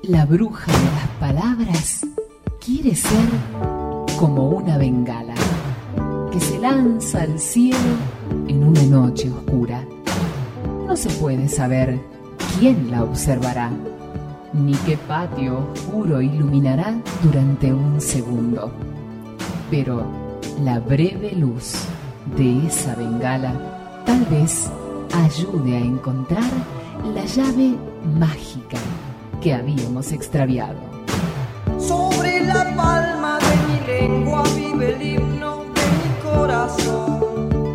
La bruja de las palabras quiere ser como una bengala que se lanza al cielo en una noche oscura. No se puede saber quién la observará, ni qué patio oscuro iluminará durante un segundo. Pero la breve luz de esa bengala tal vez ayude a encontrar la llave mágica que habíamos extraviado. Sobre la palma de mi lengua vive el himno de mi corazón.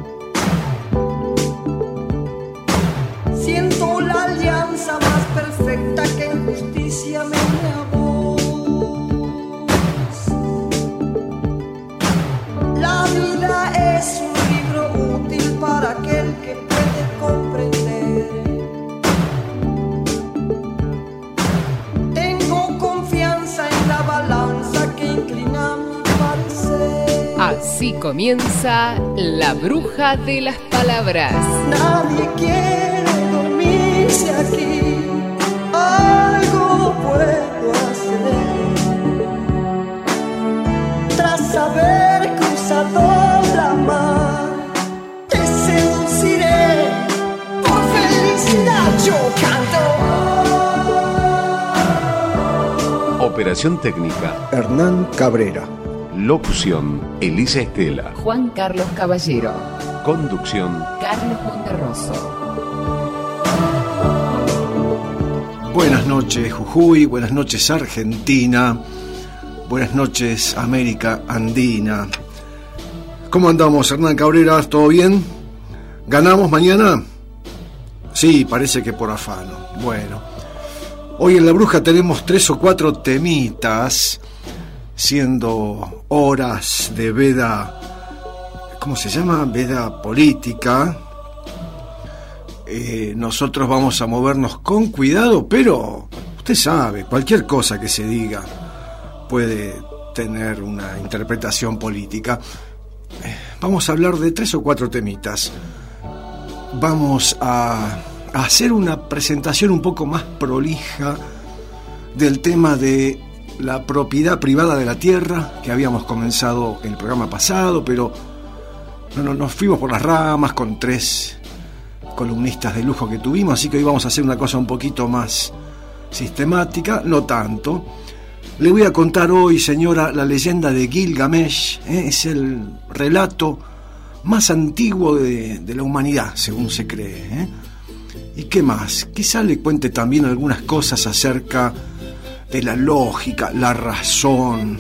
Siento la alianza más perfecta que en justicia me une a vos. La vida es un libro útil para aquel que puede comprender. Así comienza La Bruja de las Palabras. Nadie quiere dormirse aquí, algo puedo hacer. Tras haber cruzado la mar, te seduciré, por felicidad yo canto. Operación técnica Hernán Cabrera. Locución Elisa Estela. Juan Carlos Caballero. Conducción Carlos Monterroso. Buenas noches Jujuy, buenas noches Argentina, buenas noches América Andina. ¿Cómo andamos, Hernán Cabrera? ¿Todo bien? ¿Ganamos mañana? Sí, parece que por afano. Bueno, hoy en La Bruja tenemos 3 o 4 temitas, siendo horas de veda, ¿cómo se llama? Veda política. Nosotros vamos a movernos con cuidado, pero usted sabe, cualquier cosa que se diga puede tener una interpretación política. Vamos a hablar de 3 o 4 temitas. Vamos a hacer una presentación un poco más prolija del tema de la propiedad privada de la tierra, que habíamos comenzado en el programa pasado, pero no, nos fuimos por las ramas con 3 columnistas de lujo que tuvimos, así que hoy vamos a hacer una cosa un poquito más sistemática, no tanto. Le voy a contar hoy, señora, la leyenda de Gilgamesh, es el relato más antiguo de la humanidad, según se cree. ¿Y qué más? Quizá le cuente también algunas cosas acerca de la lógica, la razón,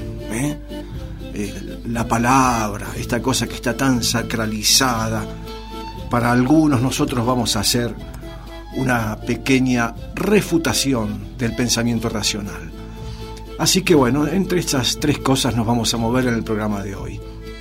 la palabra, esta cosa que está tan sacralizada. Para algunos nosotros vamos a hacer una pequeña refutación del pensamiento racional. Así que bueno, entre estas 3 cosas nos vamos a mover en el programa de hoy.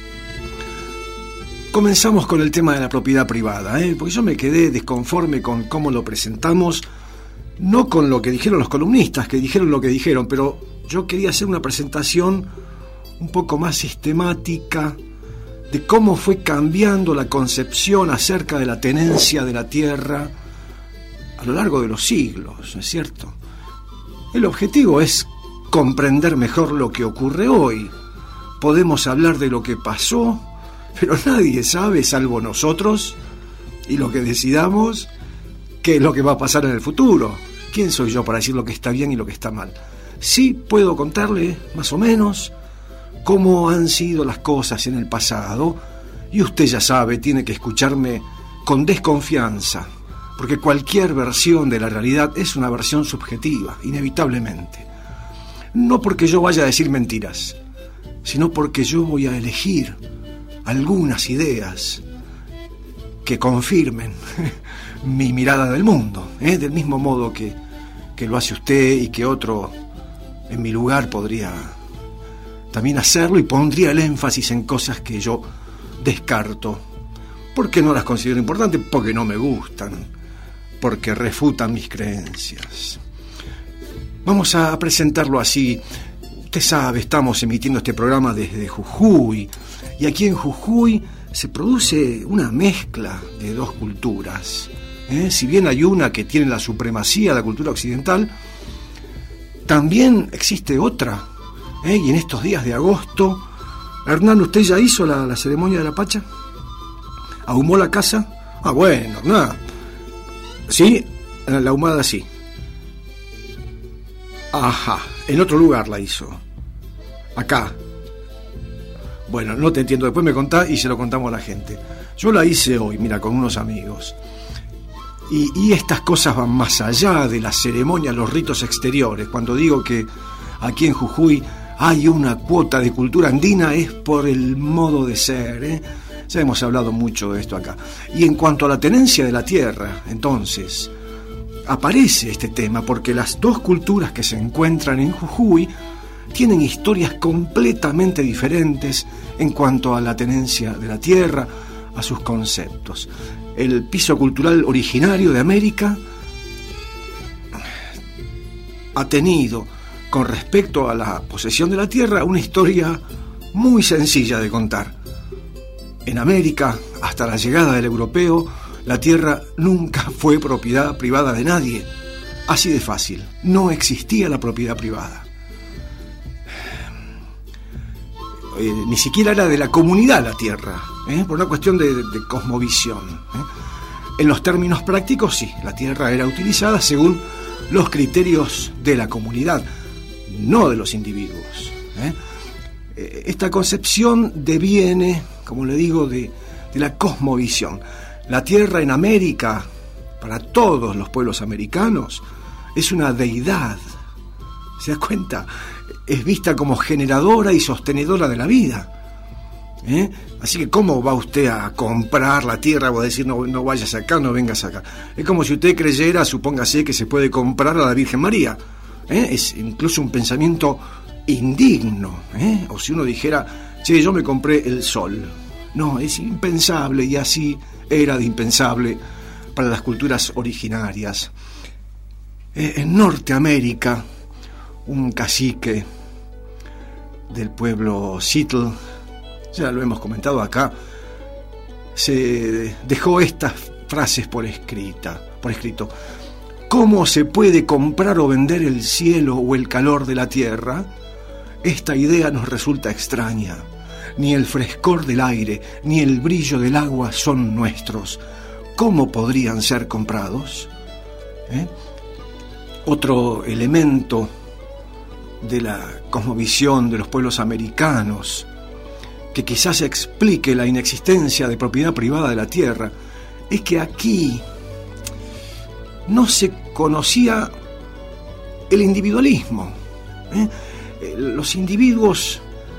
Comenzamos con el tema de la propiedad privada, porque yo me quedé desconforme con cómo lo presentamos. No con lo que dijeron los columnistas, que dijeron lo que dijeron, pero yo quería hacer una presentación un poco más sistemática de cómo fue cambiando la concepción acerca de la tenencia de la tierra a lo largo de los siglos, ¿no es cierto? El objetivo es comprender mejor lo que ocurre hoy. Podemos hablar de lo que pasó, pero nadie sabe, salvo nosotros, y lo que decidamos, qué es lo que va a pasar en el futuro. ¿Quién soy yo para decir lo que está bien y lo que está mal? Sí puedo contarle, más o menos, cómo han sido las cosas en el pasado, y usted ya sabe, tiene que escucharme con desconfianza, porque cualquier versión de la realidad es una versión subjetiva, inevitablemente. No porque yo vaya a decir mentiras, sino porque yo voy a elegir algunas ideas que confirmen mi mirada del mundo, del mismo modo que lo hace usted y que otro en mi lugar podría también hacerlo, y pondría el énfasis en cosas que yo descarto, porque no las considero importantes, porque no me gustan, porque refutan mis creencias. Vamos a presentarlo así. Usted sabe, estamos emitiendo este programa desde Jujuy, y aquí en Jujuy se produce una mezcla de 2 culturas. Si bien hay una que tiene la supremacía de la cultura occidental, también existe otra, y en estos días de agosto, Hernán, ¿usted ya hizo la ceremonia de la Pacha? ¿Ahumó la casa? Ah, bueno, nada. Sí, la ahumada sí. Ajá, en otro lugar la hizo. Acá. Bueno, no te entiendo, después me contás y se lo contamos a la gente. Yo la hice hoy, mira, con unos amigos. Y estas cosas van más allá de la ceremonia, los ritos exteriores. Cuando digo que aquí en Jujuy hay una cuota de cultura andina, es por el modo de ser, Ya hemos hablado mucho de esto acá. Y en cuanto a la tenencia de la tierra, entonces, aparece este tema porque las dos culturas que se encuentran en Jujuy tienen historias completamente diferentes en cuanto a la tenencia de la tierra, a sus conceptos. El piso cultural originario de América ha tenido, con respecto a la posesión de la tierra, una historia muy sencilla de contar. En América, hasta la llegada del europeo, la tierra nunca fue propiedad privada de nadie. Así de fácil, no existía la propiedad privada. Ni siquiera era de la comunidad la tierra, por una cuestión de cosmovisión. En los términos prácticos, sí, la tierra era utilizada según los criterios de la comunidad, no de los individuos. Esta concepción deviene, como le digo, de la cosmovisión. La tierra en América, para todos los pueblos americanos, es una deidad. ¿Se da cuenta? Es vista como generadora y sostenedora de la vida. Así que ¿cómo va usted a comprar la tierra o a decir no vayas acá, no vengas acá? Es como si usted creyera, supóngase, que se puede comprar a la Virgen María. Es incluso un pensamiento indigno. O si uno dijera, che, yo me compré el sol. No, es impensable, y así era de impensable para las culturas originarias. En Norteamérica, un cacique del pueblo Seattle, ya lo hemos comentado acá, se dejó estas frases por escrito. ¿Cómo se puede comprar o vender el cielo o el calor de la tierra? Esta idea nos resulta extraña. Ni el frescor del aire, ni el brillo del agua son nuestros. ¿Cómo podrían ser comprados? Otro elemento de la cosmovisión de los pueblos americanos que quizás explique la inexistencia de propiedad privada de la tierra es que aquí no se conocía el individualismo. Los individuos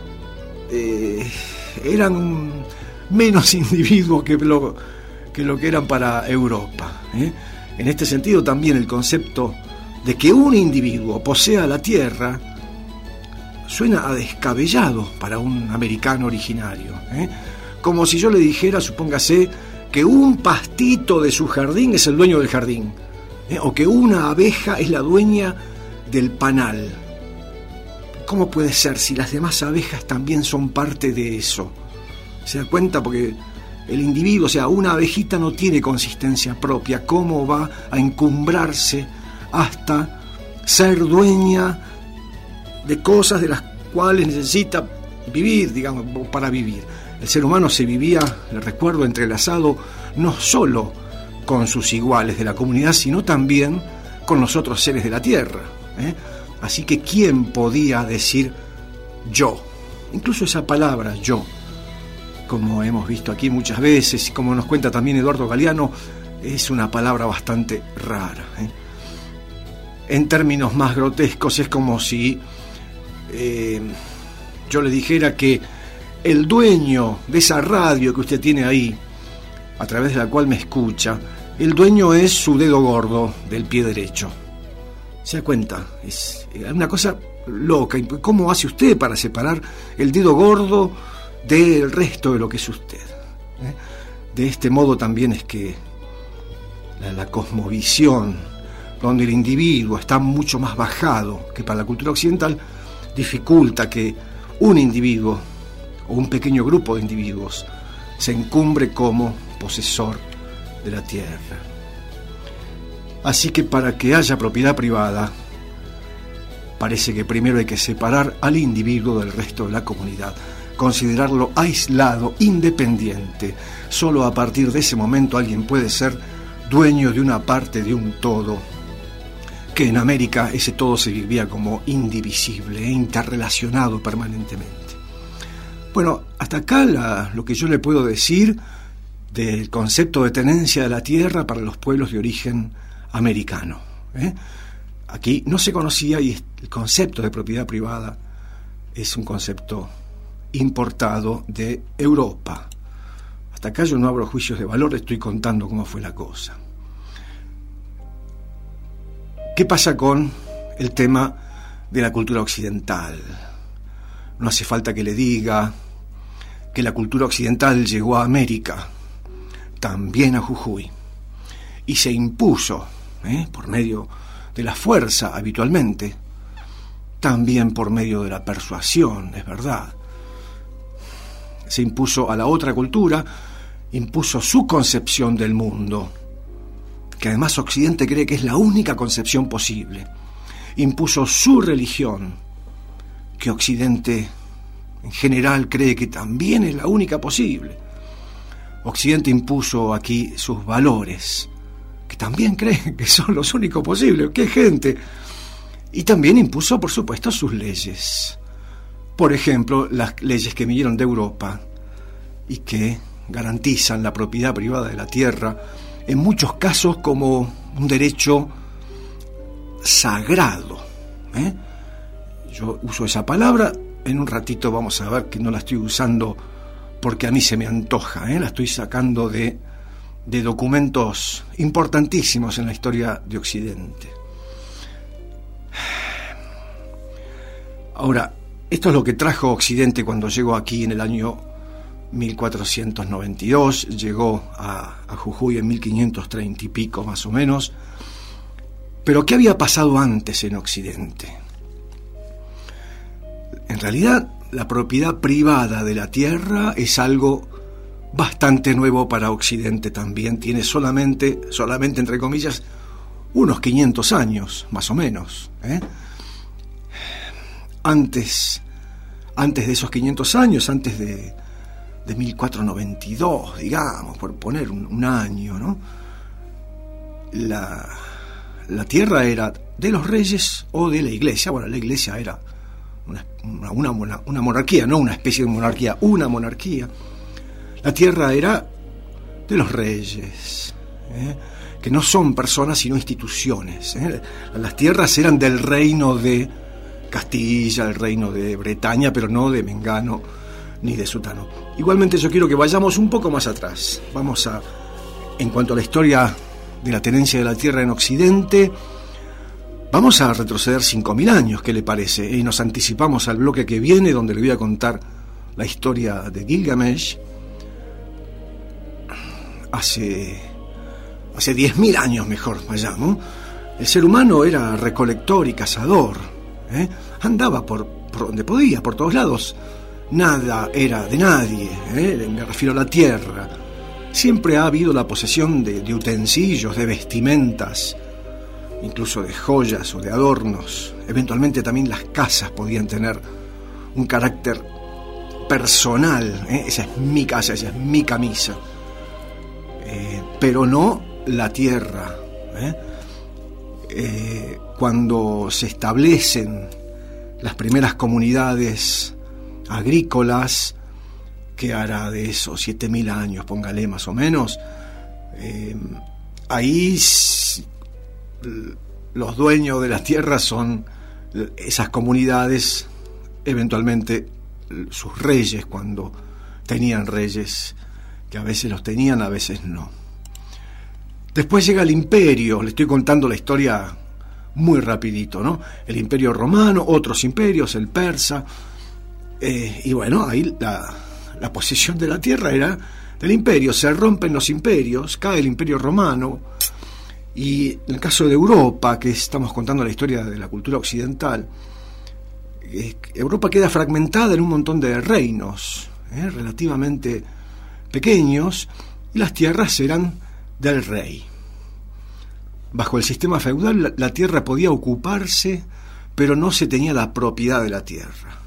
eran menos individuos que lo que eran para Europa. En este sentido también el concepto de que un individuo posea la tierra suena a descabellado para un americano originario. Como si yo le dijera, supóngase, que un pastito de su jardín es el dueño del jardín, o que una abeja es la dueña del panal. ¿Cómo puede ser si las demás abejas también son parte de eso? ¿Se da cuenta? Porque el individuo, o sea, una abejita no tiene consistencia propia. ¿Cómo va a encumbrarse hasta ser dueña de cosas de las cuales necesita vivir, digamos, para vivir? El ser humano se vivía, le recuerdo, entrelazado no solo con sus iguales de la comunidad, sino también con los otros seres de la tierra. Así que ¿quién podía decir yo? Incluso esa palabra yo, como hemos visto aquí muchas veces y como nos cuenta también Eduardo Galeano, es una palabra bastante rara. En términos más grotescos es como si yo le dijera que el dueño de esa radio que usted tiene ahí, a través de la cual me escucha, el dueño es su dedo gordo del pie derecho. ¿Se da cuenta? Es una cosa loca. ¿Cómo hace usted para separar el dedo gordo del resto de lo que es usted? De este modo también es que la cosmovisión, donde el individuo está mucho más bajado que para la cultura occidental, dificulta que un individuo o un pequeño grupo de individuos se encumbre como posesor de la tierra. Así que para que haya propiedad privada, parece que primero hay que separar al individuo del resto de la comunidad, considerarlo aislado, independiente. Solo a partir de ese momento alguien puede ser dueño de una parte de un todo, que en América ese todo se vivía como indivisible e interrelacionado permanentemente. Bueno, hasta acá lo que yo le puedo decir del concepto de tenencia de la tierra para los pueblos de origen americano. Aquí no se conocía, y el concepto de propiedad privada es un concepto importado de Europa. Hasta acá yo no abro juicios de valor, estoy contando cómo fue la cosa. ¿Qué pasa con el tema de la cultura occidental? No hace falta que le diga que la cultura occidental llegó a América, también a Jujuy, y se impuso por medio de la fuerza habitualmente, también por medio de la persuasión, es verdad. Se impuso a la otra cultura, impuso su concepción del mundo, que además Occidente cree que es la única concepción posible. Impuso su religión, que Occidente en general cree que también es la única posible. Occidente impuso aquí sus valores, que también creen que son los únicos posibles. ¡Qué gente! Y también impuso, por supuesto, sus leyes. Por ejemplo, las leyes que vinieron de Europa y que garantizan la propiedad privada de la tierra, en muchos casos como un derecho sagrado. Yo uso esa palabra, en un ratito vamos a ver que no la estoy usando porque a mí se me antoja, la estoy sacando de documentos importantísimos en la historia de Occidente. Ahora, esto es lo que trajo Occidente cuando llegó aquí en el año 1492, llegó a Jujuy en 1530 y pico más o menos. Pero ¿qué había pasado antes en Occidente? En realidad, la propiedad privada de la tierra es algo bastante nuevo para Occidente también. Tiene solamente entre comillas, unos 500 años, más o menos. Antes de esos 500 años, antes de 1492, digamos, por poner un año, ¿no? La tierra era de los reyes o de la iglesia. Bueno, la iglesia era una monarquía, no una especie de monarquía, una monarquía. La tierra era de los reyes, que no son personas sino instituciones. Las tierras eran del reino de Castilla, el reino de Bretaña, pero no de Mengano ni de Sutano. Igualmente yo quiero que vayamos un poco más atrás. En cuanto a la historia de la tenencia de la tierra en Occidente, vamos a retroceder 5.000 años, ¿qué le parece? Y nos anticipamos al bloque que viene, donde le voy a contar la historia de Gilgamesh. Hace 10.000 años, mejor vayamos, el ser humano era recolector y cazador, andaba por donde podía, por todos lados. Nada era de nadie, me refiero a la tierra. Siempre ha habido la posesión de utensilios, de vestimentas, incluso de joyas o de adornos. Eventualmente también las casas podían tener un carácter personal. Esa es mi casa, esa es mi camisa. Pero no la tierra. Cuando se establecen las primeras comunidades agrícolas, que hará de esos 7.000 años, póngale más o menos, ahí los dueños de la tierra son esas comunidades, eventualmente sus reyes, cuando tenían reyes, que a veces los tenían, a veces no. Después llega el imperio, le estoy contando la historia muy rapidito, ¿no? El imperio romano, otros imperios, el persa, y bueno, ahí la posesión de la tierra era del imperio. Se rompen los imperios, cae el imperio romano, y en el caso de Europa, que estamos contando la historia de la cultura occidental, Europa queda fragmentada en un montón de reinos relativamente pequeños, y las tierras eran del rey. Bajo el sistema feudal, la tierra podía ocuparse pero no se tenía la propiedad de la tierra.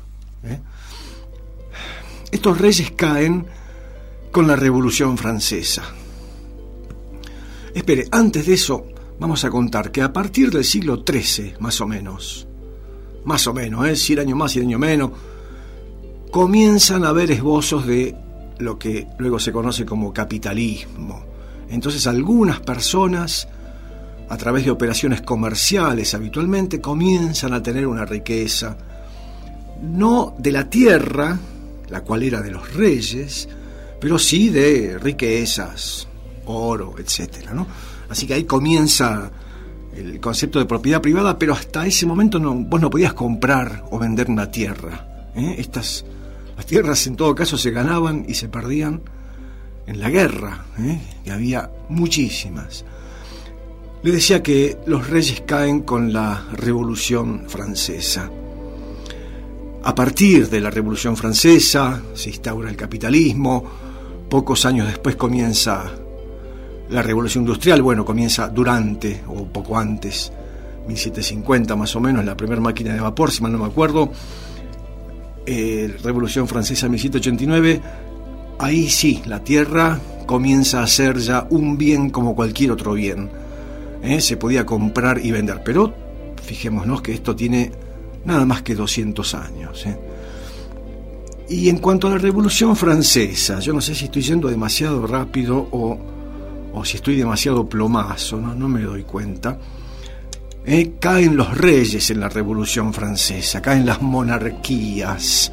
Estos reyes caen con la Revolución Francesa. Espere, antes de eso vamos a contar que a partir del siglo XIII, más o menos, 100 años más, 100 años menos, comienzan a haber esbozos de lo que luego se conoce como capitalismo. Entonces algunas personas, a través de operaciones comerciales habitualmente, comienzan a tener una riqueza, no de la tierra, la cual era de los reyes, pero sí de riquezas, oro, etcétera, ¿no? Así que ahí comienza el concepto de propiedad privada, pero hasta ese momento vos no podías comprar o vender una tierra. Las tierras en todo caso se ganaban y se perdían en la guerra, que había muchísimas. Le decía que los reyes caen con la Revolución Francesa. A partir de la Revolución Francesa se instaura el capitalismo. Pocos años después comienza la Revolución Industrial. Bueno, comienza durante o poco antes, 1750 más o menos, la primera máquina de vapor, si mal no me acuerdo. Revolución Francesa 1789. Ahí sí, la tierra comienza a ser ya un bien como cualquier otro bien. Se podía comprar y vender, pero fijémonos que esto tiene nada más que 200 años. Y en cuanto a la Revolución Francesa, yo no sé si estoy yendo demasiado rápido o si estoy demasiado plomazo, no me doy cuenta. Caen los reyes en la Revolución Francesa, caen las monarquías.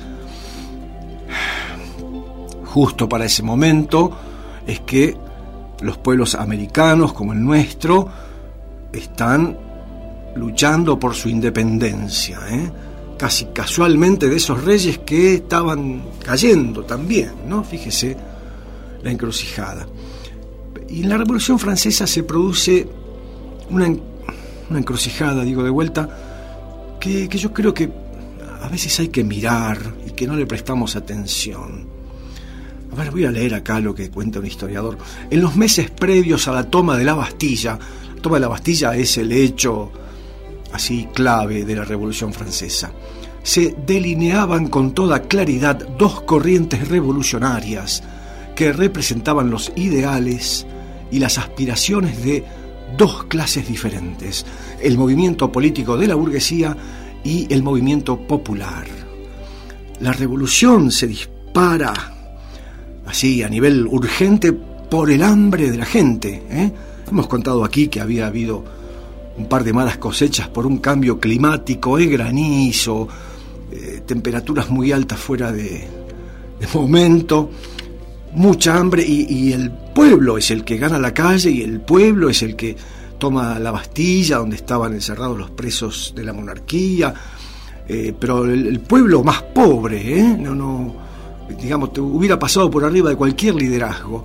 Justo para ese momento es que los pueblos americanos, como el nuestro, están luchando por su independencia, casi casualmente de esos reyes que estaban cayendo también, ¿no? Fíjese la encrucijada. Y en la Revolución Francesa se produce una encrucijada, digo de vuelta, que yo creo que a veces hay que mirar y que no le prestamos atención. A ver, voy a leer acá lo que cuenta un historiador. En los meses previos a la toma de la Bastilla, la toma de la Bastilla es el hecho así clave de la Revolución Francesa, se delineaban con toda claridad dos corrientes revolucionarias que representaban los ideales y las aspiraciones de dos clases diferentes, el movimiento político de la burguesía y el movimiento popular. La revolución se dispara así a nivel urgente por el hambre de la gente. Hemos contado aquí que había habido un par de malas cosechas por un cambio climático, granizo, temperaturas muy altas fuera de momento, mucha hambre, y el pueblo es el que gana la calle y el pueblo es el que toma la Bastilla, donde estaban encerrados los presos de la monarquía, pero el pueblo más pobre, digamos, te hubiera pasado por arriba de cualquier liderazgo.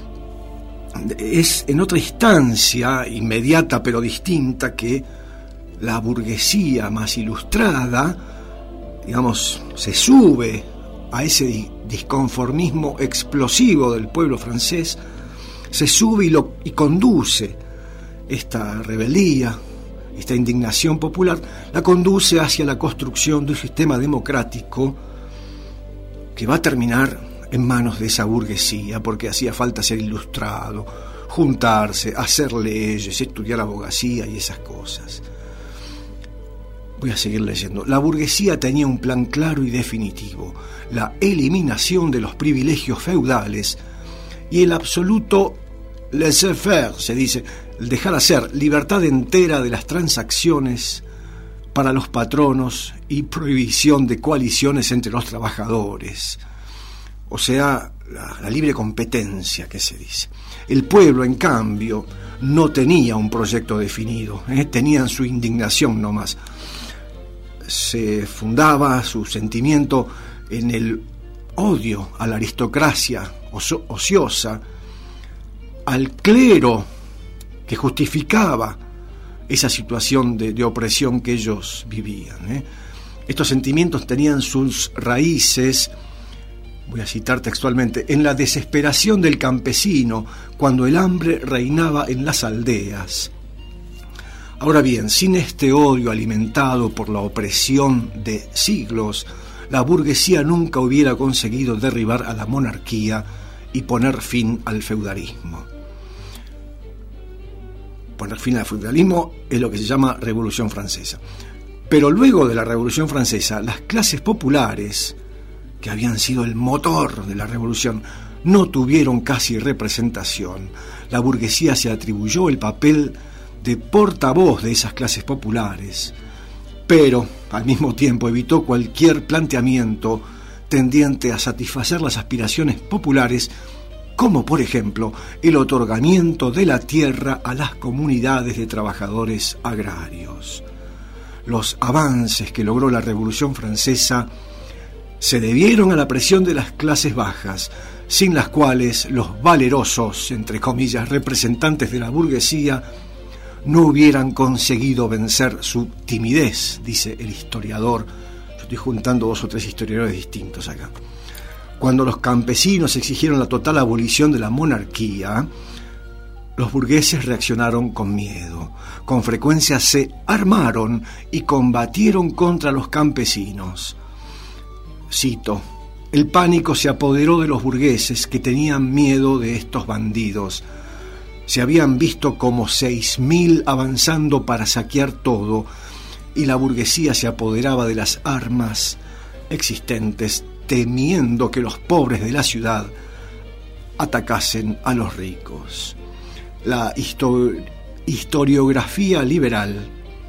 Es en otra instancia, inmediata pero distinta, que la burguesía más ilustrada, digamos, se sube a ese disconformismo explosivo del pueblo francés, se sube y conduce esta rebeldía, esta indignación popular, la conduce hacia la construcción de un sistema democrático que va a terminar en manos de esa burguesía, porque hacía falta ser ilustrado, juntarse, hacer leyes, estudiar abogacía y esas cosas. Voy a seguir leyendo. La burguesía tenía un plan claro y definitivo: la eliminación de los privilegios feudales y el absoluto laissez-faire, se dice, el dejar hacer, libertad entera de las transacciones para los patronos y prohibición de coaliciones entre los trabajadores. O sea, la libre competencia, que se dice. El pueblo, en cambio, no tenía un proyecto definido, tenían su indignación nomás. Se fundaba su sentimiento en el odio a la aristocracia ociosa, al clero que justificaba esa situación de opresión que ellos vivían. Estos sentimientos tenían sus raíces, voy a citar textualmente, en la desesperación del campesino cuando el hambre reinaba en las aldeas. Ahora bien, sin este odio alimentado por la opresión de siglos, la burguesía nunca hubiera conseguido derribar a la monarquía y poner fin al feudalismo. Poner fin al feudalismo es lo que se llama Revolución Francesa. Pero luego de la Revolución Francesa, las clases populares, que habían sido el motor de la revolución, no tuvieron casi representación. La burguesía se atribuyó el papel de portavoz de esas clases populares, pero al mismo tiempo evitó cualquier planteamiento tendiente a satisfacer las aspiraciones populares, como por ejemplo el otorgamiento de la tierra a las comunidades de trabajadores agrarios. Los avances que logró la Revolución Francesa se debieron a la presión de las clases bajas, sin las cuales los valerosos, entre comillas, representantes de la burguesía no hubieran conseguido vencer su timidez, dice el historiador. Yo estoy juntando 2 o 3 historiadores distintos acá. Cuando los campesinos exigieron la total abolición de la monarquía, los burgueses reaccionaron con miedo. Con frecuencia se armaron y combatieron contra los campesinos. Cito: el pánico se apoderó de los burgueses, que tenían miedo de estos bandidos. Se habían visto como 6.000 avanzando para saquear todo, y la burguesía se apoderaba de las armas existentes, temiendo que los pobres de la ciudad atacasen a los ricos. La historiografía liberal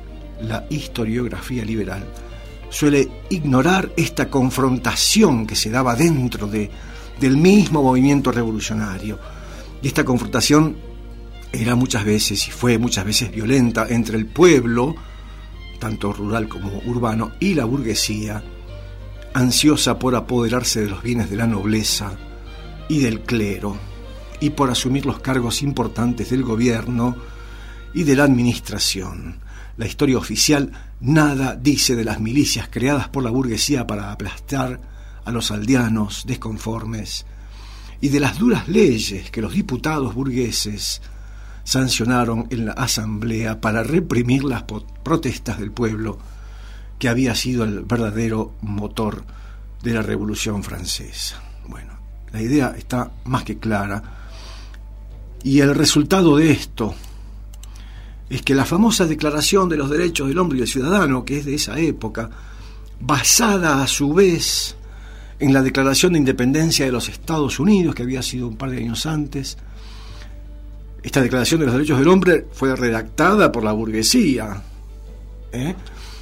suele ignorar esta confrontación que se daba dentro del mismo movimiento revolucionario. Y esta confrontación era muchas veces, y fue muchas veces, violenta entre el pueblo, tanto rural como urbano, y la burguesía, ansiosa por apoderarse de los bienes de la nobleza y del clero, y por asumir los cargos importantes del gobierno y de la administración. La historia oficial nada dice de las milicias creadas por la burguesía para aplastar a los aldeanos desconformes, y de las duras leyes que los diputados burgueses sancionaron en la asamblea para reprimir las protestas del pueblo, que había sido el verdadero motor de la Revolución Francesa. Bueno, la idea está más que clara, y el resultado de esto es que la famosa Declaración de los Derechos del Hombre y del Ciudadano, que es de esa época, basada a su vez en la Declaración de Independencia de los Estados Unidos, que había sido un par de años antes. Esta Declaración de los Derechos del Hombre fue redactada por la burguesía. En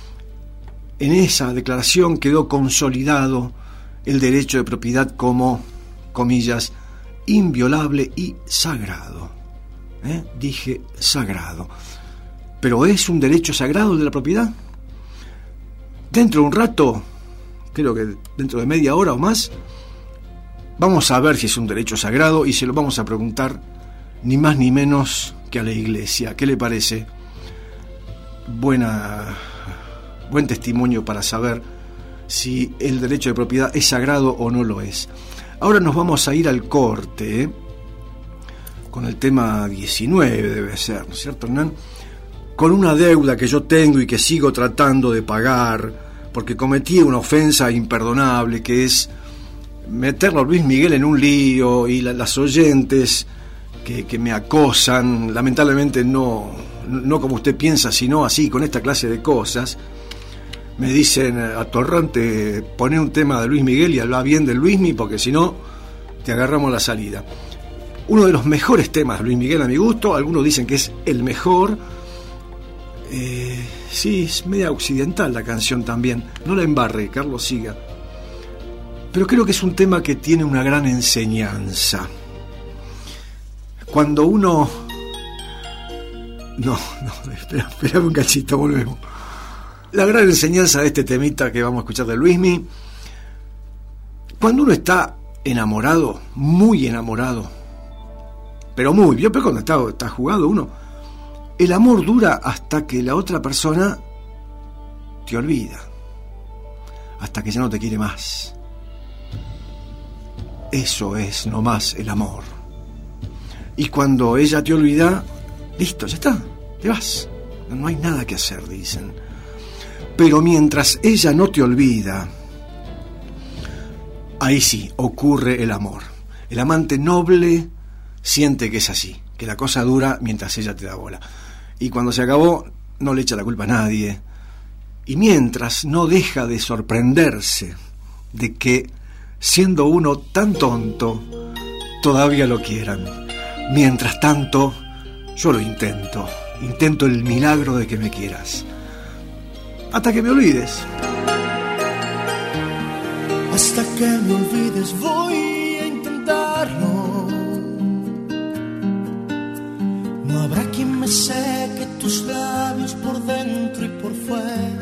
esa declaración quedó consolidado el derecho de propiedad como, comillas, inviolable y sagrado. Dije sagrado. ¿Pero es un derecho sagrado el de la propiedad? Dentro de un rato, creo que dentro de media hora o más, vamos a ver si es un derecho sagrado, y se lo vamos a preguntar ni más ni menos que a la Iglesia. ¿Qué le parece? Buen testimonio para saber si el derecho de propiedad es sagrado o no lo es. Ahora nos vamos a ir al corte, con el tema 19 debe ser, ¿no es cierto, Hernán? Con una deuda que yo tengo y que sigo tratando de pagar, porque cometí una ofensa imperdonable, que es meterlo a Luis Miguel en un lío, y las oyentes que me acosan, lamentablemente no como usted piensa, sino así, con esta clase de cosas, me dicen: atorrante, poné un tema de Luis Miguel y habla bien de Luismi, porque si no te agarramos la salida. Uno de los mejores temas de Luis Miguel a mi gusto, algunos dicen que es el mejor. Sí, es media occidental la canción también, no la embarre, Carlos, siga. Pero creo que es un tema que tiene una gran enseñanza. Cuando uno... No, espera un cachito, volvemos. La gran enseñanza de este temita que vamos a escuchar de Luismi: cuando uno está enamorado, muy enamorado, pero cuando está jugado uno, el amor dura hasta que la otra persona te olvida, hasta que ya no te quiere más. Eso es nomás el amor. Y cuando ella te olvida, listo, ya está, te vas. no hay nada que hacer, dicen. Pero mientras ella no te olvida, ahí sí ocurre el amor. El amante noble siente que es así, que la cosa dura mientras ella te da bola. Y cuando se acabó, no le echa la culpa a nadie. Y mientras no deja de sorprenderse de que, siendo uno tan tonto, todavía lo quieran. Mientras tanto, yo lo intento el milagro de que me quieras. Hasta que me olvides. Hasta que me olvides voy a intentarlo. No habrá quien me seque tus labios por dentro y por fuera.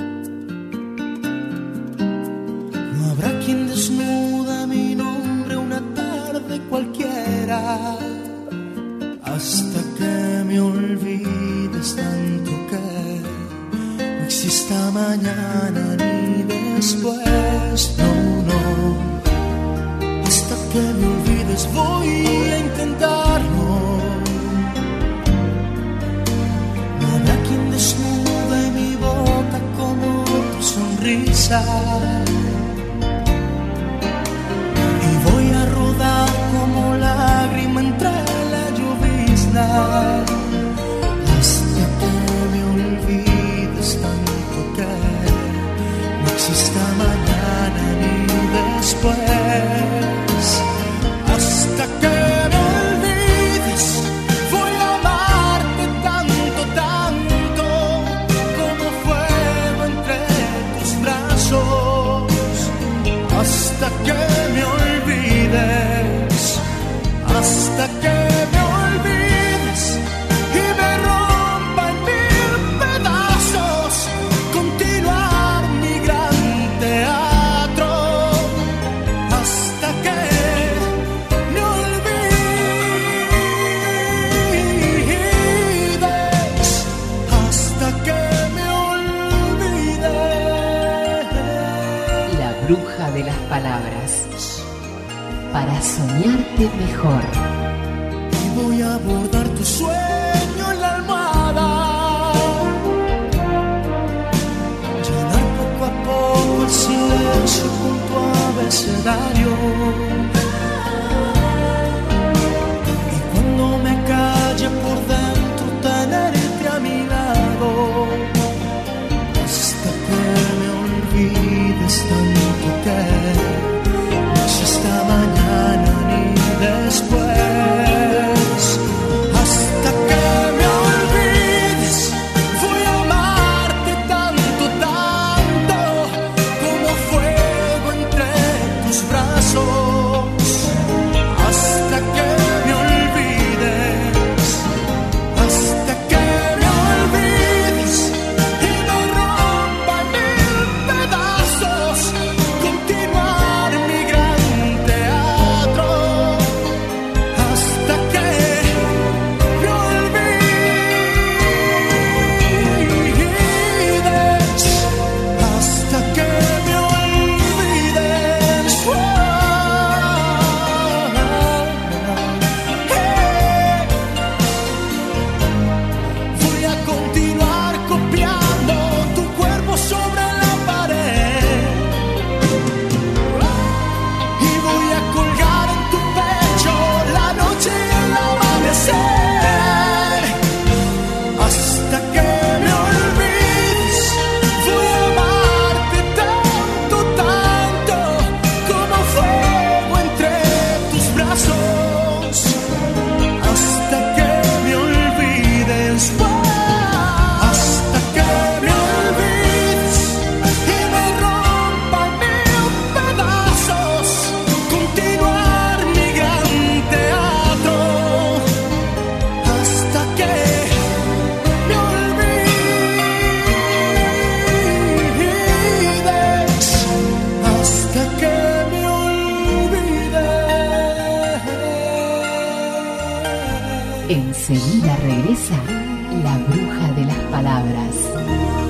No habrá quien desnuda mi nombre una tarde cualquiera. Hasta que me olvides tanto que no exista mañana ni después. No. Hasta que me olvides voy a intentarlo. No habrá quien desnude mi boca como tu sonrisa. Y voy a rodar como lágrima entre la llovizna. Hasta que me olvides tanto que no exista mañana ni después. Hasta que me olvides voy a amarte tanto, tanto como fuego entre tus brazos. Hasta que me olvides, hasta que me olvides y me rompa en mil pedazos. Continuar mi gran teatro hasta que me olvides, hasta que me olvides. La bruja de las palabras, para soñarte mejor. Y voy a abordar tu sueño en la almohada, llenar poco a poco el silencio con tu abecedario. Y cuando me calle por dentro tenerte a mi lado, hasta que me olvides tanto que no exista mañana ni después. Hasta que me olvides voy a amarte tanto, tanto como fuego entre tus brazos. Hasta que me olvides, hasta que me olvides y me rompa en mil pedazos. Continuar mi gran teatro hasta que me olvides, hasta que me olvides. Voy a continuar copiando tu cuerpo sobre la pared y voy a colgar en tu pecho la noche y el amanecer. Hasta que me olvides voy a amarte tanto, tanto como fuego entre tus brazos. Hasta que me olvides, hasta que me olvides y me rompa en mil pedazos. Continuar mi gran teatro hasta que me olvides, hasta que me olvides. Enseguida regresa la bruja de las palabras.